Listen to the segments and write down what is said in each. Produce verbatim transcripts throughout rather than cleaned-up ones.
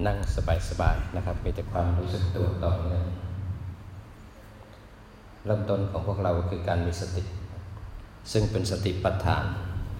นั่งสบายๆนะครับมีแต่ความรู้สึกตัวต่อเนื่องเริ่มต้นของพวกเราคือการมีสติซึ่งเป็นสติปัฏฐาน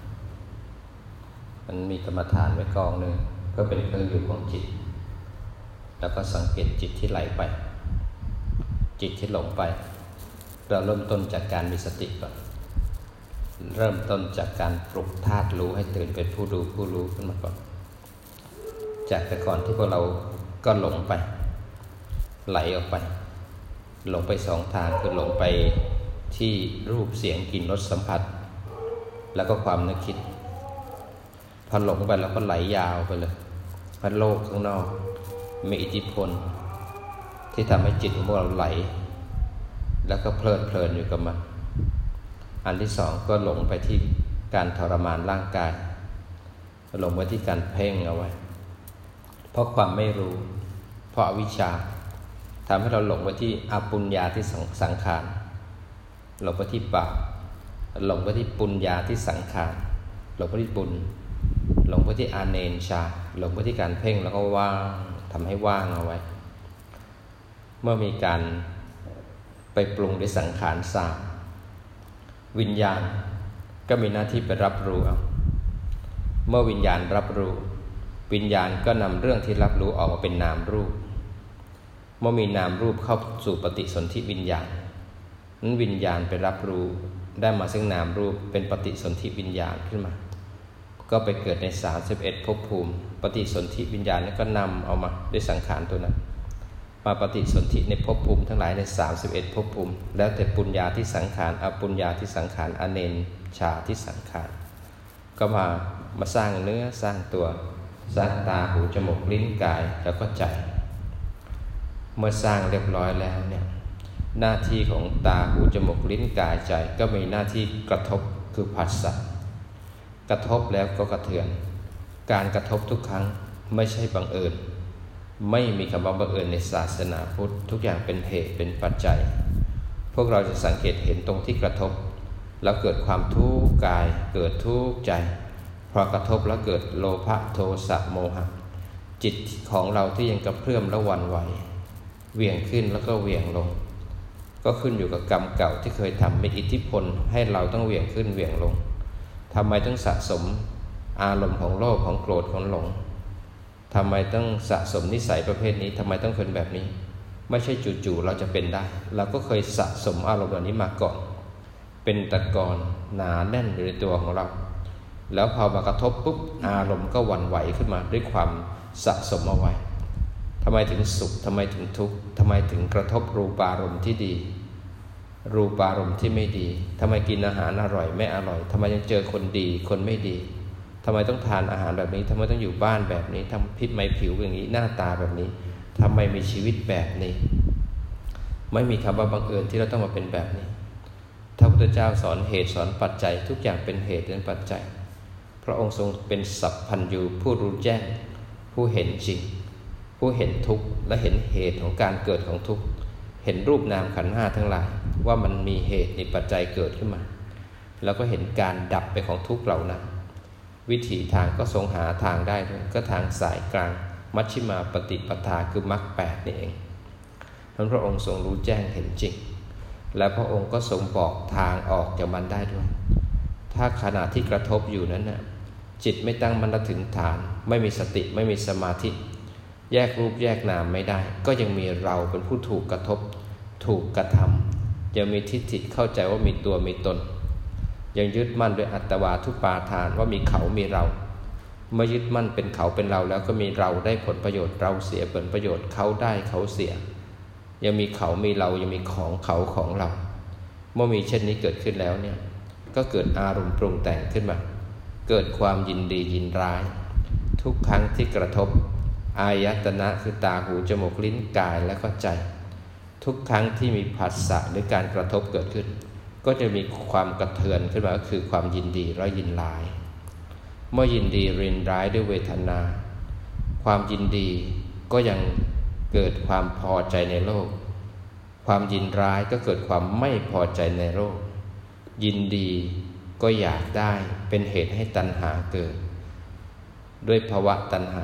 มันมีกรรมฐานไว้กองหนึ่งเพื่อเป็นเครื่องอยู่ของจิตแล้วก็สังเกตจิตที่ไหลไปจิตที่หลงไปเราเริ่มต้นจากการมีสติก่อนเริ่มต้นจากการปลุกธาตุรู้ให้ตื่นเป็นผู้ดูผู้รู้ขึ้นมาก่อนจากแต่ก่อนที่พวกเราก็หลงไปไหลออกไปหลงไปสองทางคือหลงไปที่รูปเสียงกลิ่นรสสัมผัสแล้วก็ความนึกคิดพอหลงไปแล้วก็ไหลยาวไปเลยเพราะโลกข้างนอกมีอิทธิพลที่ทำให้จิตของพวกเราไหลแล้วก็เพลิดเพลินอยู่กับมันอันที่สองก็หลงไปที่การทรมานร่างกายหลงไปที่การเพ่งเอาไว้เพราะความไม่รู้เพราะอวิชชาทำให้เราหลงไปที่อปุญญาที่สังขารหลงไปที่บาปหลงไปที่ปุญญาที่สังขารหลงไปที่บุญหลงไปที่อาเนนชาหลงไปที่การเพ่งแล้วก็ว่างทำให้ว่างเอาไว้เมื่อมีการไปปรุงด้วยสังขารสามวิญญาณก็มีหน้าที่ไปรับรู้เอาเมื่อวิญญาณรับรู้วิญญาณก็นำเรื่องที่รับรู้ออกมาเป็นนามรูปเมื่อมีนามรูปเข้าสู่ปฏิสนธิวิญญาณนั้นวิญญาณไปรับรู้ได้มาซึ่งนามรูปเป็นปฏิสนธิวิญญาณขึ้นมาก็ไปเกิดในสามสิบเอ็ดภพภูมิปฏิสนธิวิญญาณนั้นก็นำเอามาด้วยสังขารตัวนั้นมาปฏิสนธิในภพภูมิทั้งหลายในสามสิบเอ็ดภพภูมิแล้วแต่ปุญญาที่สังขารอปุญญาที่สังขารอเนนชาที่สังขารก็มามาสร้างเนื้อสร้างตัวสร้างตาหูจมูกลิ้นกายแล้วก็ใจเมื่อสร้างเรียบร้อยแล้วเนี่ยหน้าที่ของตาหูจมูกลิ้นกายใจก็มีหน้าที่กระทบคือผัสสะกระทบแล้วก็กระเทือนการกระทบทุกครั้งไม่ใช่บังเอิญไม่มีคำว่าบังเอิญในศาสนาพุทธทุกอย่างเป็นเหตุเป็นปัจจัยพวกเราจะสังเกตเห็นตรงที่กระทบแล้วเกิดความทุกข์กายเกิดทุกข์ใจพอกระทบแล้วเกิดโลภะโทสะโมหะจิตของเราที่ยังกระเพื่อมและหวั่นไหวเหวี่ยงขึ้นแล้วก็เหวี่ยงลงก็ขึ้นอยู่กับกรรมเก่าที่เคยทำมีอิทธิพลให้เราต้องเหวี่ยงขึ้นเหวี่ยงลงทำไมต้องสะสมอารมณ์ของโลภของโกรธของหลงทำไมต้องสะสมนิสัยประเภทนี้ทำไมต้องเป็นแบบนี้ไม่ใช่จู่ๆเราจะเป็นได้เราก็เคยสะสมอารมณ์เหล่านี้มาก่อนเป็นตะกอนหนาแน่นอยู่ในตัวของเราแล้วพอมากระทบปุ๊บอารมณ์ก็หวั่นไหวขึ้นมาด้วยความสะสมเอาไว้ทำไมถึงสุขทำไมถึงทุกข์ทำไมถึงกระทบรูปารมณ์ที่ดีรูปารมณ์ที่ไม่ดีทำไมกินอาหารอร่อยไม่อร่อยทำไมยังเจอคนดีคนไม่ดีทำไมต้องทานอาหารแบบนี้ทำไมต้องอยู่บ้านแบบนี้ทำพิษไม้ผิวอย่างนี้หน้าตาแบบนี้ทำไมมีชีวิตแบบนี้ไม่มีคำว่าบังเอิญที่เราต้องมาเป็นแบบนี้พระพุทธเจ้าสอนเหตุสอนปัจจัยทุกอย่างเป็นเหตุเป็นปัจจัยพระองค์ทรงเป็นสัพพัญญูผู้รู้แจ้งผู้เห็นจริงผู้เห็นทุกข์และเห็นเหตุของการเกิดของทุกข์เห็นรูปนามขันธ์ห้าทั้งหลายว่ามันมีเหตุมีปัจจัยเกิดขึ้นมาแล้วก็เห็นการดับไปของทุกข์เหล่านั้นวิถีทางก็ทรงหาทางได้ด้วยก็ทางสายกลางมัชฌิมาปฏิปทาคือมรรคแปดนี่เองพระองค์ทรงรู้แจ้งเห็นจริงและพระองค์ก็ทรงบอกทางออกจากมันได้ด้วยถ้าขณะที่กระทบอยู่นั้นน่ะจิตไม่ตั้งมั่นถึงฐานไม่มีสติไม่มีสมาธิแยกรูปแยกนามไม่ได้ก็ยังมีเราเป็นผู้ถูกกระทบถูกกระทำยังมีทิฏฐิเข้าใจว่ามีตัวมีตนยังยึดมั่นด้วยอัตวาทุปาทานว่ามีเขามีเราเมื่อยึดมั่นเป็นเขาเป็นเราแล้วก็มีเราได้ผลประโยชน์เราเสียผลประโยชน์เขาได้เขาเสียยังมีเขามีเรายังมีของเขาของเราเมื่อมีเช่นนี้เกิดขึ้นแล้วเนี่ยก็เกิดอารมณ์ปรุงแต่งขึ้นมาเกิดความยินดียินร้ายทุกครั้งที่กระทบอายตนะคือตาหูจมูกลิ้นกายและก็ใจทุกครั้งที่มีผัสสะหรือการกระทบเกิดขึ้นก็จะมีความกระเทือนขึ้นมาก็คือความยินดีและยินร้ายเมื่อยินดียินร้ายด้วยเวทนาความยินดีก็ยังเกิดความพอใจในโลกความยินร้ายก็เกิดความไม่พอใจในโลกยินดีก็อยากได้เป็นเหตุให้ตัณหาเกิดด้วยภวะตัณหา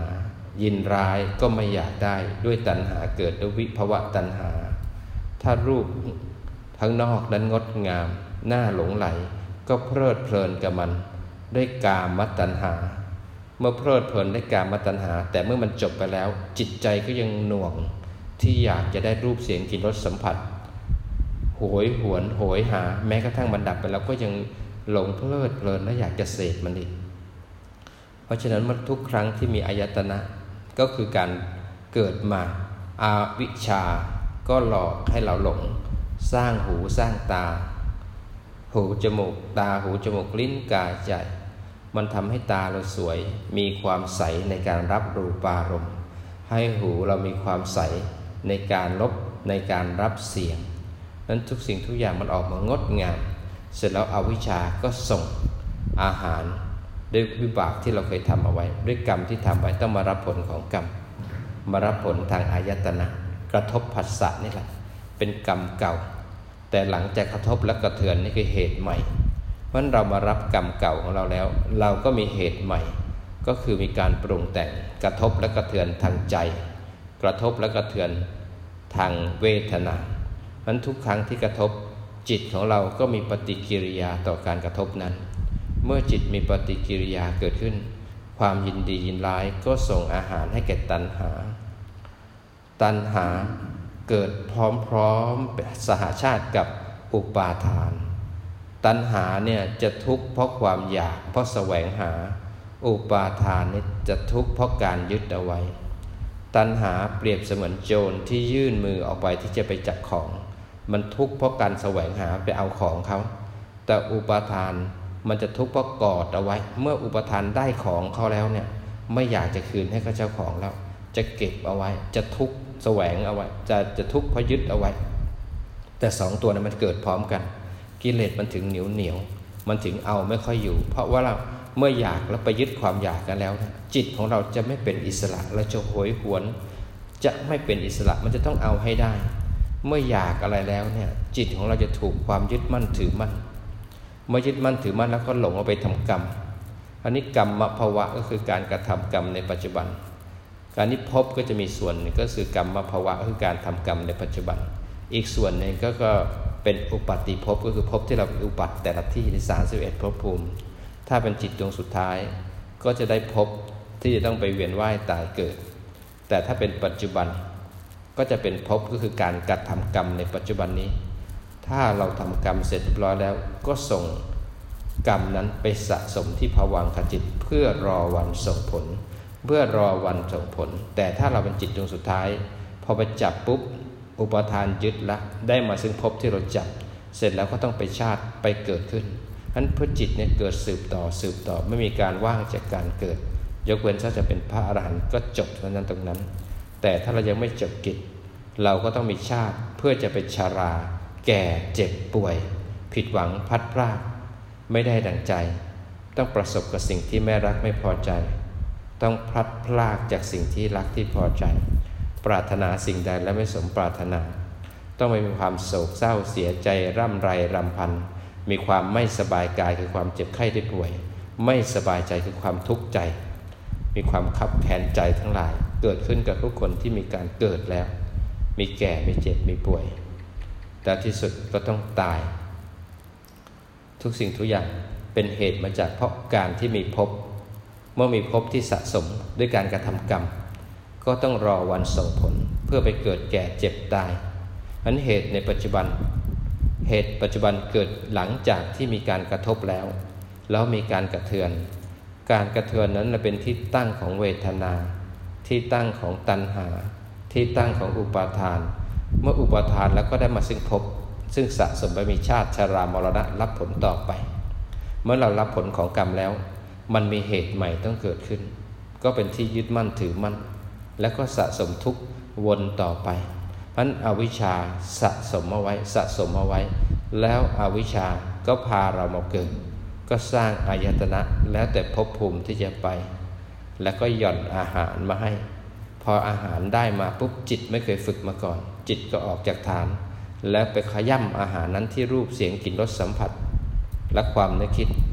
ยินร้ายก็ไม่อยากได้ด้วยตัณหาเกิดด้วยวิภวะตัณหาถ้ารูปทั้งนอกนั้นงดงามน่าหลงไหลก็เพลิดเพลินกับมันด้วยกามตัณหาเมื่อเพลิดเพลินด้วยกามตัณหาแต่เมื่อมันจบไปแล้วจิตใจก็ยังหน่วงที่อยากจะได้รูปเสียงกลิ่นรสสัมผัสโหยหวนโหยหาแม้กระทั่งมันดับไปแล้วก็ยังหลงเพลิดเพลินและอยากจะเสพมันอีกเพราะฉะนั้นมันทุกครั้งที่มีอายตนะก็คือการเกิดมาอาวิชชาก็หลอกให้เราหลงสร้างหูสร้างตาหูจมูกตาหูจมูกลิ้นกายใจมันทำให้ตาเราสวยมีความใสในการรับรูปารมณ์ให้หูเรามีความใสในการลบในการรับเสียงนั้นทุกสิ่งทุกอย่างมันออกมางดงามเสร็จแล้วอวิชชาก็ส่งอาหารด้วยวิบากที่เราเคยทำเอาไว้ด้วยกรรมที่ทำไว้ต้องมารับผลของกรรมมารับผลทางอายตนะกระทบผัสสะนี่แหละเป็นกรรมเก่าแต่หลังจากกระทบและกระเทือนนี่คือเหตุใหม่เพราะฉะนั้นเรามารับกรรมเก่าของเราแล้วเราก็มีเหตุใหม่ก็คือมีการปรุงแต่งกระทบและกระเทือนทางใจกระทบและกระเทือนทางเวทนาเพราะฉะนั้นทุกครั้งที่กระทบจิตของเราก็มีปฏิกิริยาต่อการกระทบนั้นเมื่อจิตมีปฏิกิริยาเกิดขึ้นความยินดียินร้ายก็ส่งอาหารให้แก่ตัณหาตัณหาเกิดพร้อมๆสหชาติกับอุปาทานตัณหาเนี่ยจะทุกข์เพราะความอยากเพราะแสวงหาอุปาทานนี่จะทุกข์เพราะการยึดเอาไว้ตัณหาเปรียบเสมือนโจรที่ยื่นมือออกไปที่จะไปจับของมันทุกข์เพราะการแสวงหาไปเอาของเขาแต่อุปาทานมันจะทุกข์เพราะกอดเอาไว้เมื่ออุปทานได้ของเขาแล้วเนี่ยไม่อยากจะคืนให้เขาเจ้าของแล้วจะเก็บเอาไว้จะทุกข์แสวงเอาไว้จะจะทุกข์เพราะยึดเอาไว้แต่สองตัวนั้นมันเกิดพร้อมกันกิเลสมันถึงเหนียวเหนียวมันถึงเอาไม่ค่อยอยู่เพราะว่าเราเมื่ออยากแล้วไปยึดความอยากกันแล้วจิตของเราจะไม่เป็นอิสระเราจะโหยหวนจะไม่เป็นอิสระมันจะต้องเอาให้ได้เมื่ออยากอะไรแล้วเนี่ยจิตของเราจะถูกความยึดมั่นถือมั่นเมื่อยึดมั่นถือมั่นแล้วก็หลงเอาไปทำกรรมอันนี้กรรมภวะก็คือการกระทำกรรมในปัจจุบันการนี้ภพก็จะมีส่วนหนึ่งก็คือกรรมภวะคือการทำกรรมในปัจจุบันอีกส่วนหนึ่งก็ก็เป็นอุปัติภพก็คือภพที่เราอุบัติแต่ละที่ในสามสิบเอ็ดภพภูมิถ้าเป็นจิตดวงสุดท้ายก็จะได้ภพที่จะต้องไปเวียนว่ายตายเกิดแต่ถ้าเป็นปัจจุบันก็จะเป็นภพก็คือการกระทำกรรมในปัจจุบันนี้ถ้าเราทำกรรมเสร็จเรียบร้อยแล้วก็ส่งกรรมนั้นไปสะสมที่ภวังคจิตเพื่อรอวันส่งผลเพื่อรอวันส่งผลแต่ถ้าเราเป็นจิตดวงสุดท้ายพอไปจับปุ๊บอุปทานยึดละได้มาซึ่งภพที่เราจับเสร็จแล้วก็ต้องไปชาติไปเกิดขึ้นนั้นเพื่อจิตเนี่ยเกิดสืบต่อสืบต่อไม่มีการว่างจากการเกิดยกเว้นถ้าจะเป็นพระอรหันต์ก็จบเท่านั้นตรงนั้นแต่ถ้าเรายังไม่จบกิจเราก็ต้องมีชาติเพื่อจะเป็นชราแก่เจ็บป่วยผิดหวังพัดพรากไม่ได้ดังใจต้องประสบกับสิ่งที่ไม่รักไม่พอใจต้องพลัดพรากจากสิ่งที่รักที่พอใจปรารถนาสิ่งใดและไม่สมปรารถนาต้องมีความโศกเศร้าเสียใจร่ำไรรำพันมีความไม่สบายกายคือความเจ็บไข้ได้ป่วยไม่สบายใจคือความทุกข์ใจมีความคับแค้นใจทั้งหลายเกิดขึ้นกับทุกคนที่มีการเกิดแล้วมีแก่มีเจ็บมีป่วยแต่ที่สุดก็ต้องตายทุกสิ่งทุกอย่างเป็นเหตุมาจากเพราะการที่มีภพเมื่อมีภพที่สะสมด้วยการกระทำกรรมก็ต้องรอวันส่งผลเพื่อไปเกิดแก่เจ็บตายอันเหตุในปัจจุบันเหตุปัจจุบันเกิดหลังจากที่มีการกระทบแล้วแล้วมีการกระเทือนการกระเทือนนั้นเป็นที่ตั้งของเวทนาที่ตั้งของตัณหาที่ตั้งของอุปาทานเมื่ออุปาทานแล้วก็ได้มาซึ่งภพซึ่งสะสมไปมีชาติชรามรณะรับผลต่อไปเมื่อเรารับผลของกรรมแล้วมันมีเหตุใหม่ต้องเกิดขึ้นก็เป็นที่ยึดมั่นถือมั่นแล้วก็สะสมทุกข์วนต่อไปเพราะฉะนั้นอวิชชาสะสมเอาไว้สะสมเอาไว้แล้วอวิชชาก็พาเรามาเกิดก็สร้างอายตนะแล้วแต่ภพภูมิที่จะไปแล้วก็หย่อนอาหารมาให้พออาหารได้มาปุ๊บจิตไม่เคยฝึกมาก่อนจิตก็ออกจากฐานแล้วไปขย่ำอาหารนั้นที่รูปเสียงกลิ่นรสสัมผัสและความนึกคิด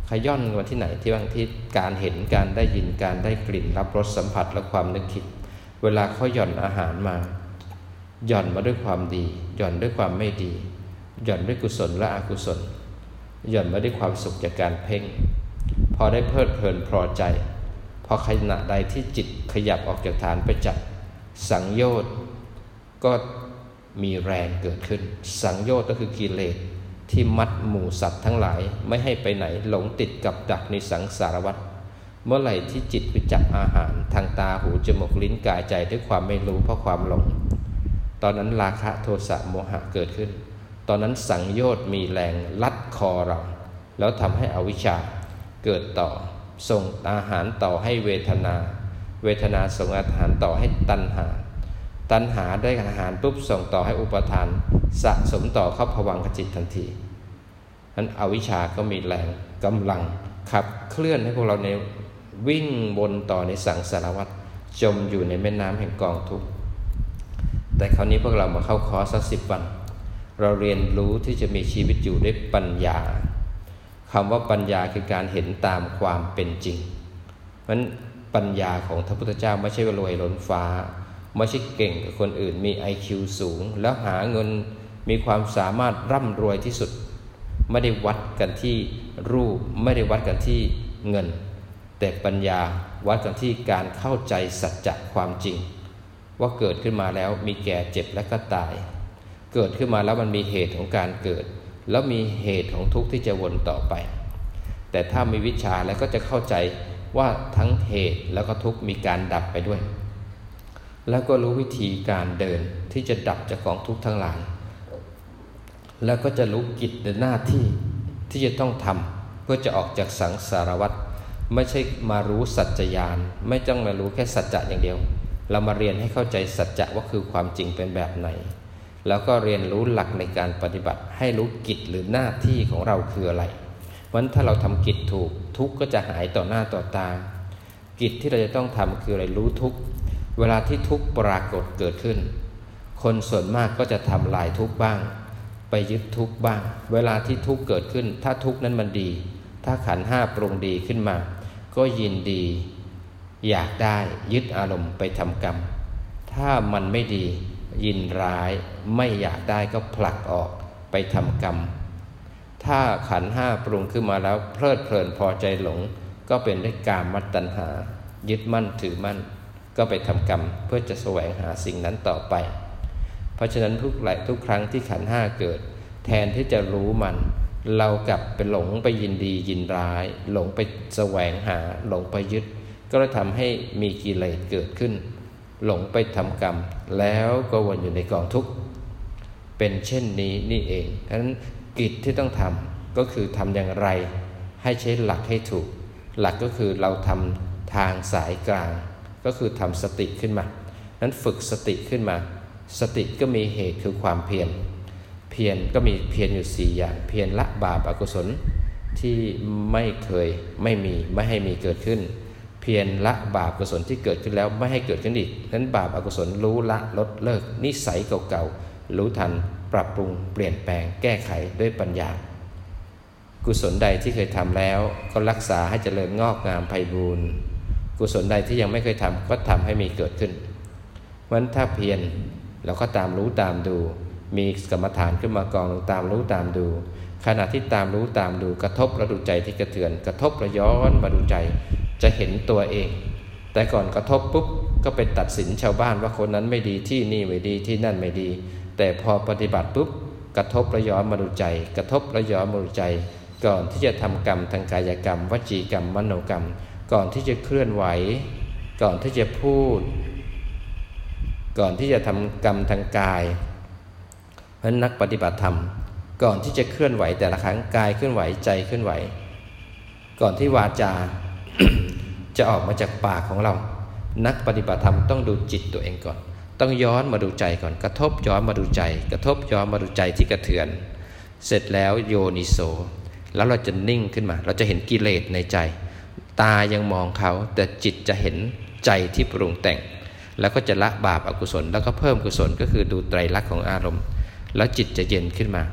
ขย่อนมาที่ไหนที่บางที่การเห็นการได้ยินการได้กลิ่นรับรสสัมผัสและความนึกคิดเวลาเขาหย่อนอาหารมาหย่อนมาด้วยความดีหย่อนด้วยความไม่ดีหย่อนด้วยกุศลและอกุศลหย่อนมาด้วยความสุขจากการเพ่งพอได้เพลิดเพลินพอใจพอขณะใดที่จิตขยับออกจากฐานไปจับสังโยชน์ก็มีแรงเกิดขึ้นสังโยชน์ก็คือกิเลสที่มัดหมู่สัตว์ทั้งหลายไม่ให้ไปไหนหลงติดกับดักในสังสารวัฏเมื่อไหร่ที่จิตไปจับอาหารทางตาหูจมูกลิ้นกายใจด้วยความไม่รู้เพราะความหลงตอนนั้นราคะโทสะโมหะเกิดขึ้นตอนนั้นสังโยชน์มีแรงลัดคอเราแล้วทำให้อวิชชาเกิดต่อส่งอาหารต่อให้เวทนาเวทนาส่งอาหารต่อให้ตัณหาตัณหาได้อาหารปุ๊บส่งต่อให้อุปทานสะสมต่อเข้าภวังคจิตทันทีนั้นอวิชชาก็มีแรงกำลังขับเคลื่อนให้พวกเราในวิ่งวนต่อในสังสารวัฏจมอยู่ในแม่น้ำแห่งกองทุกข์แต่คราวนี้พวกเรามาเข้าคอร์สสักสิบวันเราเรียนรู้ที่จะมีชีวิตอยู่ด้วยปัญญาคำว่าปัญญาคือการเห็นตามความเป็นจริงเพราะฉะนั้นปัญญาของพระพุทธเจ้าไม่ใช่ว่ารวยล้นฟ้าไม่ใช่เก่งกับคนอื่นมี ไอ คิว สูงแล้วหาเงินมีความสามารถร่ำรวยที่สุดไม่ได้วัดกันที่รูปไม่ได้วัดกันที่เงินแต่ปัญญาวัดกันที่การเข้าใจสัจจะความจริงว่าเกิดขึ้นมาแล้วมีแก่เจ็บและก็ตายเกิดขึ้นมาแล้วมันมีเหตุของการเกิดแล้วมีเหตุของทุกข์ที่จะวนต่อไปแต่ถ้ามีวิชาแล้วก็จะเข้าใจว่าทั้งเหตุแล้วก็ทุกข์มีการดับไปด้วยแล้วก็รู้วิธีการเดินที่จะดับจากกองทุกข์ทั้งหลายแล้วก็จะรู้กิจและหน้าที่ที่จะต้องทำเพื่อจะออกจากสังสารวัฏไม่ใช่มารู้สัจจญาณไม่ต้องมารู้แค่สัจจะอย่างเดียวเรามาเรียนให้เข้าใจสัจจะว่าคือความจริงเป็นแบบไหนแล้วก็เรียนรู้หลักในการปฏิบัติให้รู้กิจหรือหน้าที่ของเราคืออะไรเพราะฉะนั้นถ้าเราทำกิจถูกทุกข์ก็จะหายต่อหน้าต่อตากิจที่เราจะต้องทำคืออะไรรู้ทุกข์เวลาที่ทุกข์ปรากฏเกิดขึ้นคนส่วนมากก็จะทำลายทุกข์บ้างไปยึดทุกข์บ้างเวลาที่ทุกข์เกิดขึ้นถ้าทุกข์นั้นมันดีถ้าขันธ์ห้าปรุงดีขึ้นมาก็ยินดีอยากได้ยึดอารมณ์ไปทำกรรมถ้ามันไม่ดียินร้ายไม่อยากได้ก็ผลักออกไปทำกรรมถ้าขันธ์ห้าปรุงขึ้นมาแล้วเพลิดเพลินพอใจหลงก็เป็นด้วยกามตัณหายึดมั่นถือมั่นก็ไปทำกรรมเพื่อจะแสวงหาสิ่งนั้นต่อไปเพราะฉะนั้นทุกหลายทุกครั้งที่ขันธ์ห้าเกิดแทนที่จะรู้มันเรากลับไปหลงไปยินดียินร้ายหลงไปแสวงหาหลงไปยึดก็เลยทำให้มีกิเลสเกิดขึ้นหลงไปทำกรรมแล้วก็วนอยู่ในกองทุกข์เป็นเช่นนี้นี่เองฉะนั้นกิจที่ต้องทำก็คือทำอย่างไรให้ใช้หลักให้ถูกหลักก็คือเราทำทางสายกลางก็คือทำสติขึ้นมานั้นฝึกสติขึ้นมาสติก็มีเหตุคือความเพียรเพียรก็มีเพียรอยู่สี่อย่างเพียรละบาปอกุศลที่ไม่เคยไม่มีไม่ให้มีเกิดขึ้นเพียรละบาปอกุศลที่เกิดขึ้นแล้วไม่ให้เกิดขึ้นอีกนั้นบาปอกุศลรู้ละลดเลิกนิสัยเก่าๆรู้ทันปรับปรุงเปลี่ยนแปลงแก้ไขด้วยปัญญากุศลใดที่เคยทำแล้วก็รักษาให้เจริญงอกงามไพบูรย์กุศลใดที่ยังไม่เคยทำก็ทำให้มีเกิดขึ้นเพราะฉะนั้นถ้าเพียรเราก็ตามรู้ตามดูมีกรรมฐานขึ้นมากองตามรู้ตามดูขณะที่ตามรู้ตามดูกระทบแล้วดูใจที่กระเทือนกระทบแล้วย้อนมาดูใจจะเห็นตัวเองแต่ก่อนกระทบปุ๊บก็ไปตัดสินชาวบ้านว่าคนนั้นไม่ดีที่นี่ไม่ดีที่นั่นไม่ดีแต่พอปฏิบัติปุ๊บกระทบแล้วย้อนมาดูใจกระทบแล้วย้อนมาดูใจก่อนที่จะทำกรรมทางกายกรรมวจีกรรมมโนกรรมก่อนที่จะเคลื่อนไหวก่อนที่จะพูดก่อนที่จะทำกรรมทางกายเพราะนักปฏิบัติธรรมก่อนที่จะเคลื่อนไหวแต่ละครั้งกายเคลื่อนไหวใจเคลื่อนไหวก่อนที่วาจา จะออกมาจากปากของเรานักปฏิบัติธรรมต้องดูจิตตัวเองก่อนต้องย้อนมาดูใจก่อนกระทบย้อนมาดูใจกระทบย้อนมาดูใจที่กระเทือนเสร็จแล้วโยนิโสแล้วเราจะนิ่งขึ้นมาเราจะเห็นกิเลสในใจตายังมองเขาแต่จิตจะเห็นใจที่ปรุงแต่งแล้วก็จะละบาปอกุศลแล้วก็เพิ่มกุศลก็คือดูไตรลักษณ์ของอารมณ์แล้วจิตจะเย็นขึ้นมา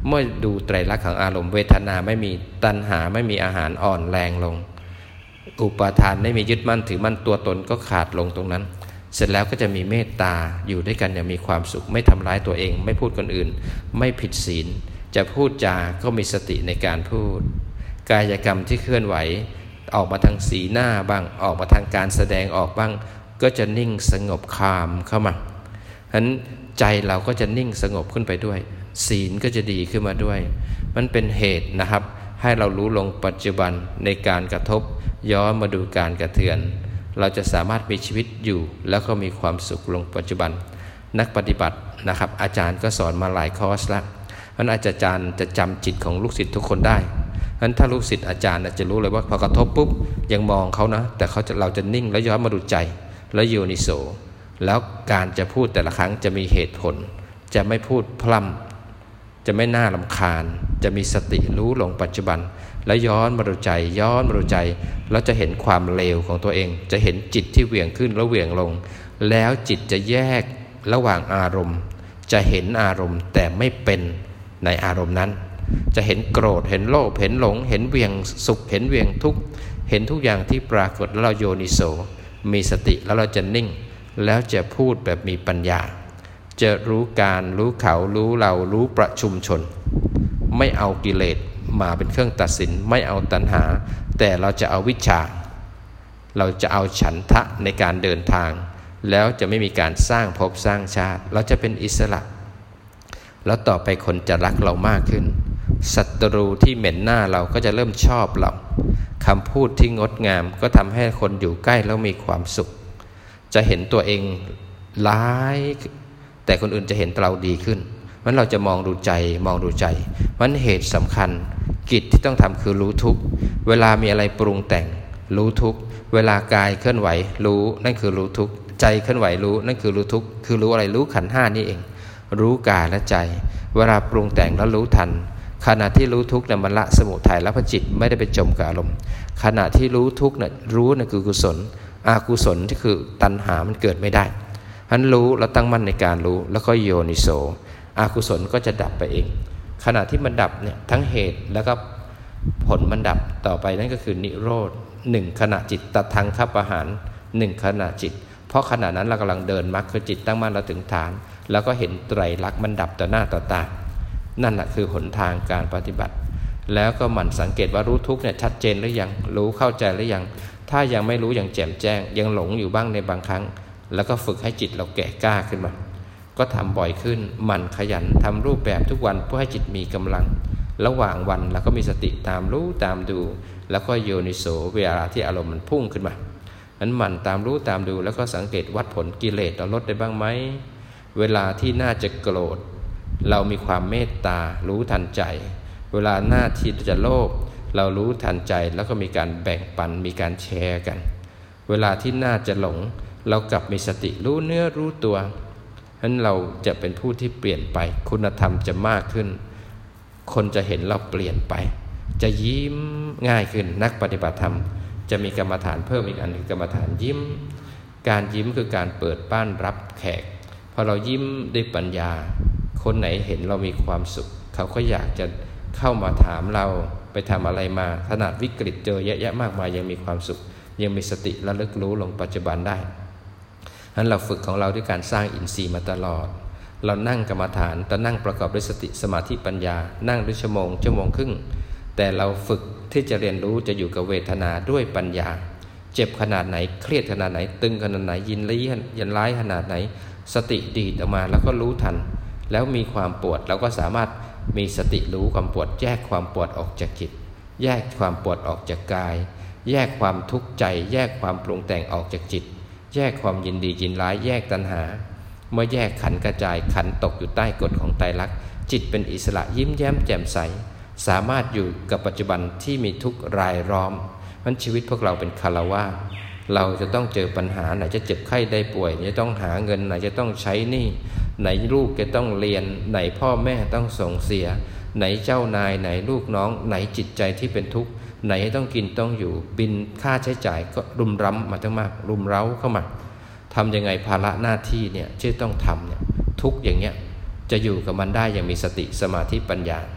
เมื่อดูไตรลักษณ์ของอารมณ์เวทนาไม่มีตัณหาไม่มีอาหารอ่อนแรงลงอุปาทานไม่มียึดมั่นถือมั่นตัวตนก็ขาดลงตรงนั้นเสร็จแล้วก็จะมีเมตตาอยู่ด้วยกันอย่างมีความสุขไม่ทำร้ายตัวเองไม่พูดคนอื่นไม่ผิดศีลจะพูดจาก็มีสติในการพูดกายกรรมที่เคลื่อนไหวออกมาทางสีหน้าบ้างออกมาทางการแสดงออกบ้างก็จะนิ่งสงบคามเข้ามาฉะนั้นใจเราก็จะนิ่งสงบขึ้นไปด้วยศีลก็จะดีขึ้นมาด้วยมันเป็นเหตุนะครับให้เรารู้ลงปัจจุบันในการกระทบย้อนมาดูการกระเทือนเราจะสามารถมีชีวิตอยู่แล้วก็มีความสุขลงปัจจุบันนักปฏิบัตินะครับอาจารย์ก็สอนมาหลายคอร์สแล้วเพราะอาจารย์จะจำจิตของลูกศิษย์ทุกคนได้เพราะฉะนั้นถ้าลูกศิษย์อาจารย์จะรู้เลยว่าพอกระทบปุ๊บยังมองเขานะแต่เขาจะเราจะนิ่งแล้วย้อนมาดูใจแล้วโยนิโสแล้วการจะพูดแต่ละครั้งจะมีเหตุผลจะไม่พูดพร่ำจะไม่น่ารำคาญจะมีสติรู้ลงปัจจุบันแล้วย้อนมาดูใจย้อนมาดูใจแล้วจะเห็นความเลวของตัวเองจะเห็นจิตที่เหวี่ยงขึ้นแล้วเหวี่ยงลงแล้วจิตจะแยกระหว่างอารมณ์จะเห็นอารมณ์แต่ไม่เป็นในอารมณ์นั้นจะเห็นโกรธเห็นโลภเห็นหลงเห็นเหวี่ยงสุขเห็นเหวี่ยงทุกข์เห็นทุกอย่างที่ปรากฏแล้วเราโยนิโสมีสติแล้วเราจะนิ่งแล้วจะพูดแบบมีปัญญาจะรู้การรู้เขารู้เรารู้ประชุมชนไม่เอากิเลสมาเป็นเครื่องตัดสินไม่เอาตัณหาแต่เราจะเอาวิชชาเราจะเอาฉันทะในการเดินทางแล้วจะไม่มีการสร้างภพสร้างชาติเราจะเป็นอิสระแล้วต่อไปคนจะรักเรามากขึ้นศัตรูที่เหม็นหน้าเราก็จะเริ่มชอบเราคำพูดที่งดงามก็ทำให้คนอยู่ใกล้แล้วมีความสุขจะเห็นตัวเองร้ายแต่คนอื่นจะเห็นเราดีขึ้นมันเราจะมองดูใจมองดูใจมันเหตุสำคัญกิจที่ต้องทำคือรู้ทุกเวลามีอะไรปรุงแต่งรู้ทุกเวลากายเคลื่อนไหวรู้นั่นคือรู้ทุกใจเคลื่อนไหวรู้นั่นคือรู้ทุกคือรู้อะไรรู้ขันธ์ห้านี่เองรู้กายและใจเวลาปรุงแต่งแล้วรู้ทันขณะที่รู้ทุกข์เนี่ยมันละสมุทัยแล้วพจิตไม่ได้ไปจมกับอารมณ์ขณะที่รู้ทุกข์เนี่ยรู้นั่นคือกุศลอกุศลที่คือตัณหามันเกิดไม่ได้ฉะนั้นรู้แล้วตั้งมั่นในการรู้แล้วก็โยนิโสอกุศลก็จะดับไปเองขณะที่มันดับเนี่ยทั้งเหตุแล้วก็ผลมันดับต่อไปนั่นก็คือนิโรธหนึ่งขณะจิตตัดทางคับอาหารหนึ่งขณะจิตเพราะขณะนั้นเรากำลังเดินมรรคคือจิตตั้งมั่นเราถึงฐานแล้วก็เห็นไตรลักษณ์มันดับต่อหน้าต่อตานั่นแหละคือหนทางการปฏิบัติแล้วก็หมั่นสังเกตว่ารู้ทุกข์เนี่ยชัดเจนหรือยังรู้เข้าใจหรือยังถ้ายังไม่รู้อย่างแจ่มแจ้งยังหลงอยู่บ้างในบางครั้งแล้วก็ฝึกให้จิตเราแก่กล้าขึ้นมาก็ทำบ่อยขึ้นหมั่นขยันทำรูปแบบทุกวันเพื่อให้จิตมีกำลังระหว่างวันแล้วก็มีสติตามรู้ตามดูแล้วก็โยนิโสเวลาที่อารมณ์มันพุ่งขึ้นมานั้นหมั่นตามรู้ตามดูแล้วก็สังเกตวัดผลกิเลสเราลดได้บ้างไหมเวลาที่น่าจะโกรธเรามีความเมตตารู้ทันใจเวลาหน้าที่จะโลภเรารู้ทันใจแล้วก็มีการแบ่งปันมีการแชร์กันเวลาที่น่าจะหลงเรากลับมีสติรู้เนื้อรู้ตัวฉะนั้นเราจะเป็นผู้ที่เปลี่ยนไปคุณธรรมจะมากขึ้นคนจะเห็นเราเปลี่ยนไปจะยิ้มง่ายขึ้นนักปฏิบัติธรรมจะมีกรรมฐานเพิ่มอีกอันคือกรรมฐานยิ้มการยิ้มคือการเปิดบ้านรับแขกพอเรายิ้มด้วยปัญญาคนไหนเห็นเรามีความสุขเขาก็อยากจะเข้ามาถามเราไปทำอะไรมาขนาดวิกฤตเจอเยอะแยะมากมายยังมีความสุขยังมีสติระลึกรู้ลงปัจจุบันได้ฉะนั้นเราฝึกของเราด้วยการสร้างอินทรีย์มาตลอดเรานั่งกรรมฐานแต่นั่งประกอบด้วยสติสมาธิปัญญานั่งด้วยชั่วโมงชั่วโมงครึ่งแต่เราฝึกที่จะเรียนรู้จะอยู่กับเวทนาด้วยปัญญาเจ็บขนาดไหนเครียดขนาดไหนตึงขนาดไหนยินร้ายยินร้ายขนาดไหนสติดีดออกมาแล้วก็รู้ทันแล้วมีความปวดเราก็สามารถมีสติรู้ความปวดแยกความปวดออกจากจิตแยกความปวดออกจากกายแยกความทุกข์ใจแยกความปรุงแต่งออกจากจิตแยกความยินดียินร้ายแยกตัณหาเมื่อแยกขันธ์กระจายขันธ์ตกอยู่ใต้กฎของไตรลักษณ์จิตเป็นอิสระยิ้มแย้มแจ่มใสสามารถอยู่กับปัจจุบันที่มีทุกข์รายล้อมมันชีวิตพวกเราเป็นคฤหัสถ์เราจะต้องเจอปัญหาไหนจะเจ็บไข้ได้ป่วยไหนจะต้องหาเงินไหนจะต้องใช้หนี้ไหนลูกจะต้องเรียนไหนพ่อแม่ต้องส่งเสียไหนเจ้านายไหนลูกน้องไหนจิตใจที่เป็นทุกข์ไหนต้องกินต้องอยู่บินค่าใช้จ่ายก็รุมร้ำมาทั้งมากรุมเร้าเข้ามาทำยังไงภาระหน้าที่เนี่ยที่ต้องทำเนี่ยทุกอย่างเงี้ยจะอยู่กับมันได้อย่างมีสติสมาธิปัญญา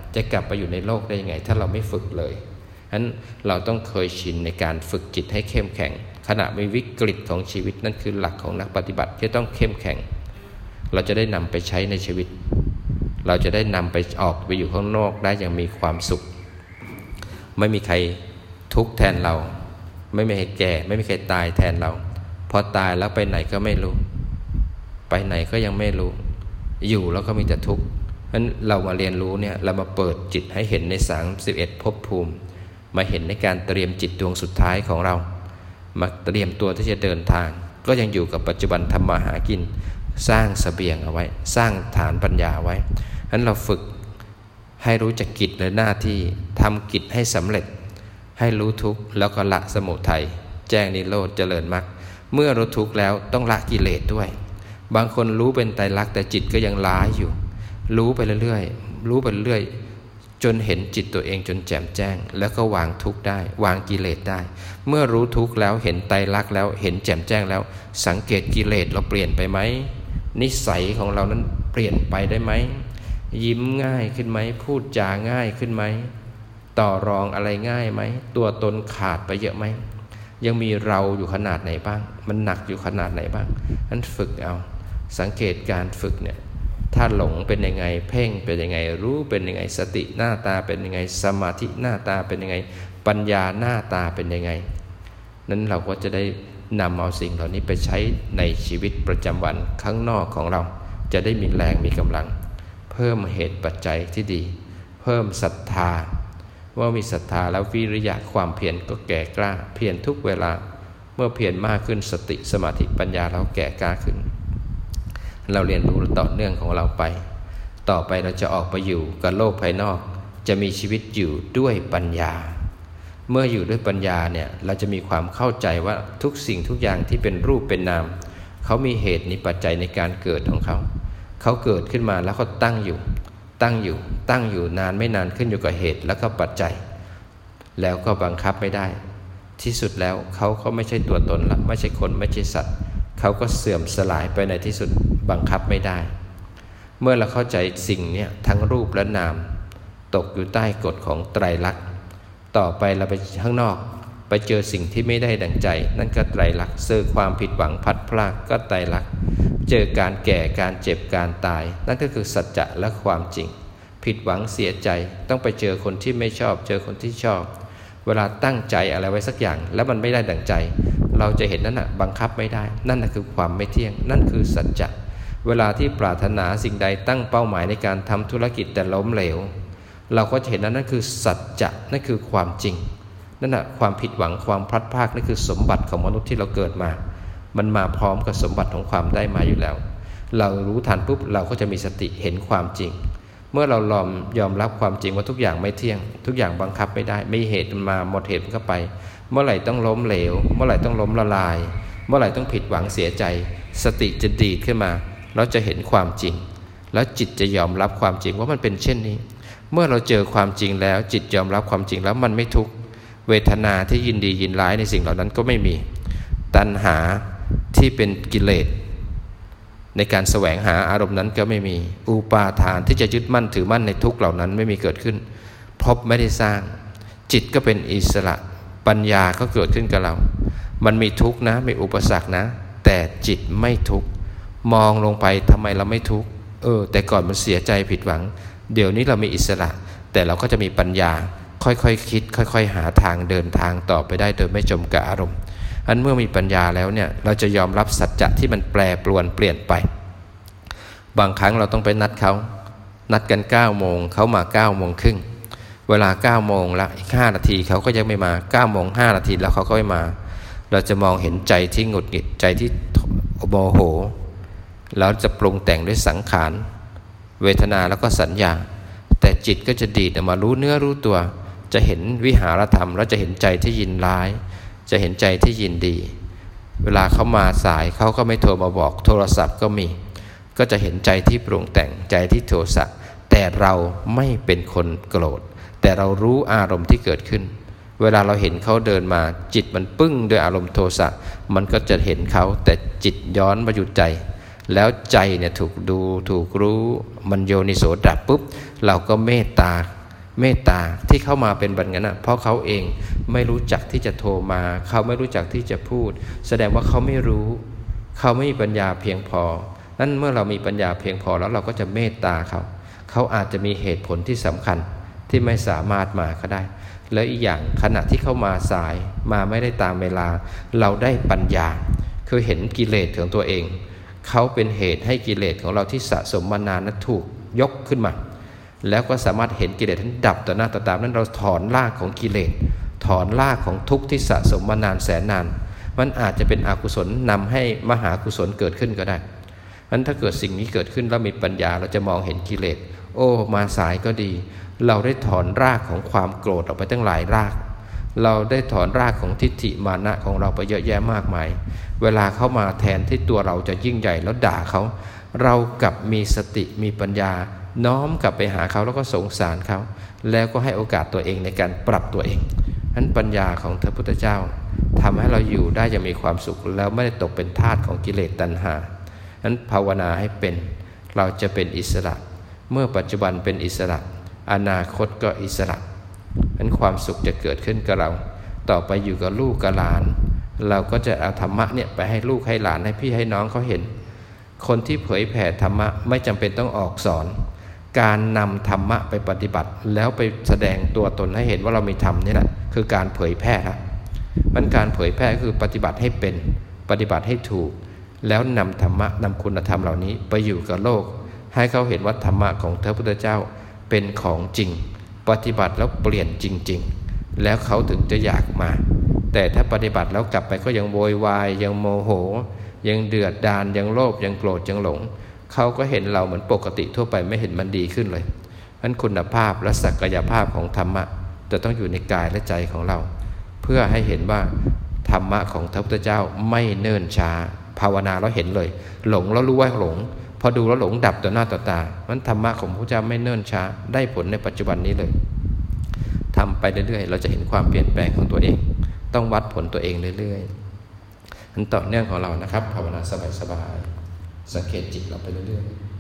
จะกลับไปอยู่ในโลกได้ยังไงถ้าเราไม่ฝึกเลยฉะนั้นเราต้องเคยชินในการฝึกจิตให้เข้มแข็งขณะมีวิกฤตของชีวิตนั่นคือหลักของนักปฏิบัติที่ต้องเข้มแข็งเราจะได้นำไปใช้ในชีวิตเราจะได้นำไปออกไปอยู่ข้างนอกได้อย่างมีความสุขไม่มีใครทุกข์แทนเราไม่มีใครแก่ไม่มีใครตายแทนเราพอตายแล้วไปไหนก็ไม่รู้ไปไหนก็ยังไม่รู้อยู่แล้วก็มีแต่ทุกข์ฉะนั้นเรามาเรียนรู้เนี่ยเรามาเปิดจิตให้เห็นในสามสิบเอ็ดภพภูมิมาเห็นในการเตรียมจิตดวงสุดท้ายของเรามาเตรียมตัวที่จะเดินทางก็ยังอยู่กับปัจจุบันทำมาหากินสร้างเสบียงเอาไว้สร้างฐานปัญญาไว้ฉะนั้นเราฝึกให้รู้จักกิจและหน้าที่ทำกิจให้สำเร็จให้รู้ทุกข์แล้วก็ละสมุทัยแจ้งนิโรธเจริญมรรคเมื่อรู้ทุกข์แล้วต้องละกิเลสด้วยบางคนรู้เป็นไตรลักษณ์แต่จิตก็ยังล้าอยู่รู้ไปเรื่อยๆรู้ไปเรื่อยจนเห็นจิตตัวเองจนแจ่มแจ้งแล้วก็วางทุกข์ได้วางกิเลสได้เมื่อรู้ทุกข์แล้วเห็นไตรลักษณ์แล้วเห็นแจ่มแจ้งแล้วสังเกตกิเลสเราเปลี่ยนไปไหมนิสัยของเรานั้นเปลี่ยนไปได้ไหมยิ้มง่ายขึ้นไหมพูดจาง่ายขึ้นไหมต่อรองอะไรง่ายไหมตัวตนขาดไปเยอะไหมยังมีเราอยู่ขนาดไหนบ้างมันหนักอยู่ขนาดไหนบ้างนั้นฝึกเอาสังเกตการฝึกเนี่ยถ้าหลงเป็นยังไงเพ่งเป็นยังไงรู้เป็นยังไงสติหน้าตาเป็นยังไงสมาธิหน้าตาเป็นยังไงปัญญาหน้าตาเป็นยังไงนั้นเราก็จะได้นำเอาสิ่งเหล่านี้ไปใช้ในชีวิตประจำวันข้างนอกของเราจะได้มีแรงมีกำลังเพิ่มเหตุปัจจัยที่ดีเพิ่มศรัทธาว่ามีศรัทธาแล้ววิริยะความเพียรก็แก่กล้าเพียรทุกเวลาเมื่อเพียรมากขึ้นสติสมาธิปัญญาเราแก่กล้าขึ้นเราเรียนรู้ต่อเนื่องของเราไปต่อไปเราจะออกไปอยู่กับโลกภายนอกจะมีชีวิตอยู่ด้วยปัญญาเมื่ออยู่ด้วยปัญญาเนี่ยเราจะมีความเข้าใจว่าทุกสิ่งทุกอย่างที่เป็นรูปเป็นนามเขามีเหตุมีปัจจัยในการเกิดของเขาเขาเกิดขึ้นมาแล้วเขาตั้งอยู่ตั้งอยู่ตั้งอยู่นานไม่นานขึ้นอยู่กับเหตุแล้วก็ปัจจัยแล้วก็บังคับไม่ได้ที่สุดแล้วเขาเขาไม่ใช่ตัวตนละไม่ใช่คนไม่ใช่สัตว์เขาก็เสื่อมสลายไปในที่สุดบังคับไม่ได้เมื่อเราเข้าใจสิ่งนี้ทั้งรูปและนามตกอยู่ใต้กฎของไตรลักษณ์ต่อไปเราไปข้างนอกไปเจอสิ่งที่ไม่ได้ดังใจนั่นก็ไตรลักษณ์เจอความผิดหวังพัดพลากก็ไตรลักษณ์เจอการแก่การเจ็บการตายนั่นก็คือสัจจะและความจริงผิดหวังเสียใจต้องไปเจอคนที่ไม่ชอบเจอคนที่ชอบเวลาตั้งใจอะไรไว้สักอย่างแล้วมันไม่ได้ดังใจเราจะเห็นนั่นน่ะบังคับไม่ได้นั่นน่ะคือความไม่เที่ยงนั่นคือสัจจะเวลาที่ปรารถนาสิ่งใดตั้งเป้าหมายในการทำธุรกิจแต่ล้มเหลวเราก็จะเห็นนั่นนั่นคือสัจจะนั่นคือความจริงนั่นน่ะความผิดหวังความพลัดพรากนั่นคือสมบัติของมนุษย์ที่เราเกิดมามันมาพร้อมกับสมบัติของความได้มาอยู่แล้วเรารู้ทันปุ๊บเราก็จะมีสติเห็นความจริงเมื่อเราลอมยอมรับความจริงว่าทุกอย่างไม่เที่ยงทุกอย่างบังคับไม่ได้ไม่เหตุมาหมดเหตุมันก็ไปเมื่อไหร่ต้องล้มเหลวเมื่อไหร่ต้องล้มละลายเมื่อไหร่ต้องผิดหวังเสียใจสติจะดีดขึ้นมาเราจะเห็นความจริงแล้วจิตจะยอมรับความจริงว่ามันเป็นเช่นนี้เมื่อเราเจอความจริงแล้วจิตยอมรับความจริงแล้วมันไม่ทุกข์เวทนาที่ยินดียินร้ายในสิ่งเหล่านั้นก็ไม่มีตัณหาที่เป็นกิเลสในการแสวงหาอารมณ์นั้นก็ไม่มีอุปาทานที่จะยึดมั่นถือมั่นในทุกข์เหล่านั้นไม่มีเกิดขึ้นพบไม่ได้สร้างจิตก็เป็นอิสระปัญญาก็เกิดขึ้นกับเรามันมีทุกข์นะมีอุปสรรคนะแต่จิตไม่ทุกข์มองลงไปทำไมเราไม่ทุกข์เออแต่ก่อนมันเสียใจผิดหวังเดี๋ยวนี้เรามีอิสระแต่เราก็จะมีปัญญาค่อยๆ ค, คิดค่อยๆหาทางเดินทางต่อไปได้โดยไม่จมกับอารมณ์อันเมื่อมีปัญญาแล้วเนี่ยเราจะยอมรับสัจจะที่มันแปรปรวนเปลี่ยนไปบางครั้งเราต้องไปนัดเขานัดกันเก้าโมงเขามาเก้าโมงครึ่งเวลาเก้าโมงละอีกห้านาทีเขาก็ยังไม่มาเก้าโมงห้านาทีแล้วเขาก็ไม่มาเราจะมองเห็นใจที่หงุดหงิดใจที่โมโหแล้วจะปรุงแต่งด้วยสังขารเวทนาแล้วก็สัญญาแต่จิตก็จะดีดออกมารู้เนื้อรู้ตัวจะเห็นวิหารธรรมแล้วจะเห็นใจที่ยินร้ายจะเห็นใจที่ยินดีเวลาเขามาสายเขาก็ไม่โทรมาบอกโทรศัพท์ก็มีก็จะเห็นใจที่ปรุงแต่งใจที่โทสะแต่เราไม่เป็นคนโกรธแต่เรารู้อารมณ์ที่เกิดขึ้นเวลาเราเห็นเขาเดินมาจิตมันปึ้งด้วยอารมณ์โทสะมันก็จะเห็นเขาแต่จิตย้อนมาอยู่ใจแล้วใจเนี่ยถูกดูถูกรู้มันโยนิโสดับปุ๊บเราก็เมตตาเมตตาที่เข้ามาเป็นแบบนั้นนะเพราะเขาเองไม่รู้จักที่จะโทรมาเขาไม่รู้จักที่จะพูดแสดงว่าเขาไม่รู้เขาไม่มีปัญญาเพียงพอนั้นเมื่อเรามีปัญญาเพียงพอแล้วเราก็จะเมตตาเขาเขาอาจจะมีเหตุผลที่สำคัญที่ไม่สามารถมาก็ได้แล้วอีกอย่างขณะที่เขามาสายมาไม่ได้ตามเวลาเราได้ปัญญาคือเห็นกิเลสของตัวเองเขาเป็นเหตุให้กิเลสของเราที่สะสมมานานนั้นถูกยกขึ้นมาแล้วก็สามารถเห็นกิเลสนั้นดับต่อหน้าต่อตานั้นเราถอนรากของกิเลสถอนรากของทุกข์ที่สะสมมานานแสนนานมันอาจจะเป็นอกุศลนำให้มหากุศลเกิดขึ้นก็ได้นั้นถ้าเกิดสิ่งนี้เกิดขึ้นแล้วมีปัญญาเราจะมองเห็นกิเลสโอ้มาสายก็ดีเราได้ถอนรากของความโกรธออกไปตั้งหลายรากเราได้ถอนรากของทิฏฐิมานะของเราไปเยอะแยะมากมายเวลาเข้ามาแทนที่ตัวเราจะยิ่งใหญ่แล้วด่าเขาเรากลับมีสติมีปัญญาน้อมกลับไปหาเขาแล้วก็สงสารเขาแล้วก็ให้โอกาสตัวเองในการปรับตัวเองนั้นปัญญาของพระพุทธเจ้าทำให้เราอยู่ได้อย่างมีความสุขแล้วไม่ได้ตกเป็นทาสของกิเลสตัณหานั้นภาวนาให้เป็นเราจะเป็นอิสระเมื่อปัจจุบันเป็นอิสระอนาคตก็อิสระนั้นความสุขจะเกิดขึ้นกับเราต่อไปอยู่กับลูกกับหลานเราก็จะเอาธรรมะเนี่ยไปให้ลูกให้หลานให้พี่ให้น้องเขาเห็นคนที่เผยแผ่ธรรมะไม่จำเป็นต้องออกสอนการนำธรรมะไปปฏิบัติแล้วไปแสดงตัวตนให้เห็นว่าเรามีธรรมนี่แหละคือการเผยแพร่ละมันการเผยแพร่คือปฏิบัติให้เป็นปฏิบัติให้ถูกแล้วนำธรรมะนำคุณธรรมเหล่านี้ไปอยู่กับโลกให้เขาเห็นว่าธรรมะของพระพุทธเจ้าเป็นของจริงปฏิบัติแล้วเปลี่ยนจริงๆแล้วเขาถึงจะอยากมาแต่ถ้าปฏิบัติแล้วกลับไปก็ยังโวยวายยังโมโหยังเดือดดาลยังโลภยังโกรธยังหลงเขาก็เห็นเราเหมือนปกติทั่วไปไม่เห็นมันดีขึ้นเลยเพราะฉะนั้นคุณภาพและศักยภาพของธรรมะจะต้องอยู่ในกายและใจของเราเพื่อให้เห็นว่าธรรมะของพระพุทธเจ้าไม่เนิ่นช้าภาวนาแล้วเห็นเลยหลงแล้วรู้ว่าหลงพอดูแล้วหลงดับต่อหน้าต่อตามันธรรมะของพระพุทธเจ้าไม่เนิ่นช้าได้ผลในปัจจุบันนี้เลยทำไปเรื่อยๆเราจะเห็นความเปลี่ยนแปลงของตัวเองต้องวัดผลตัวเองเรื่อยๆนั้นต่อเนื่องของเรานะครับภาวนาสบายๆสังเกตจิตเราไปเรื่อยๆ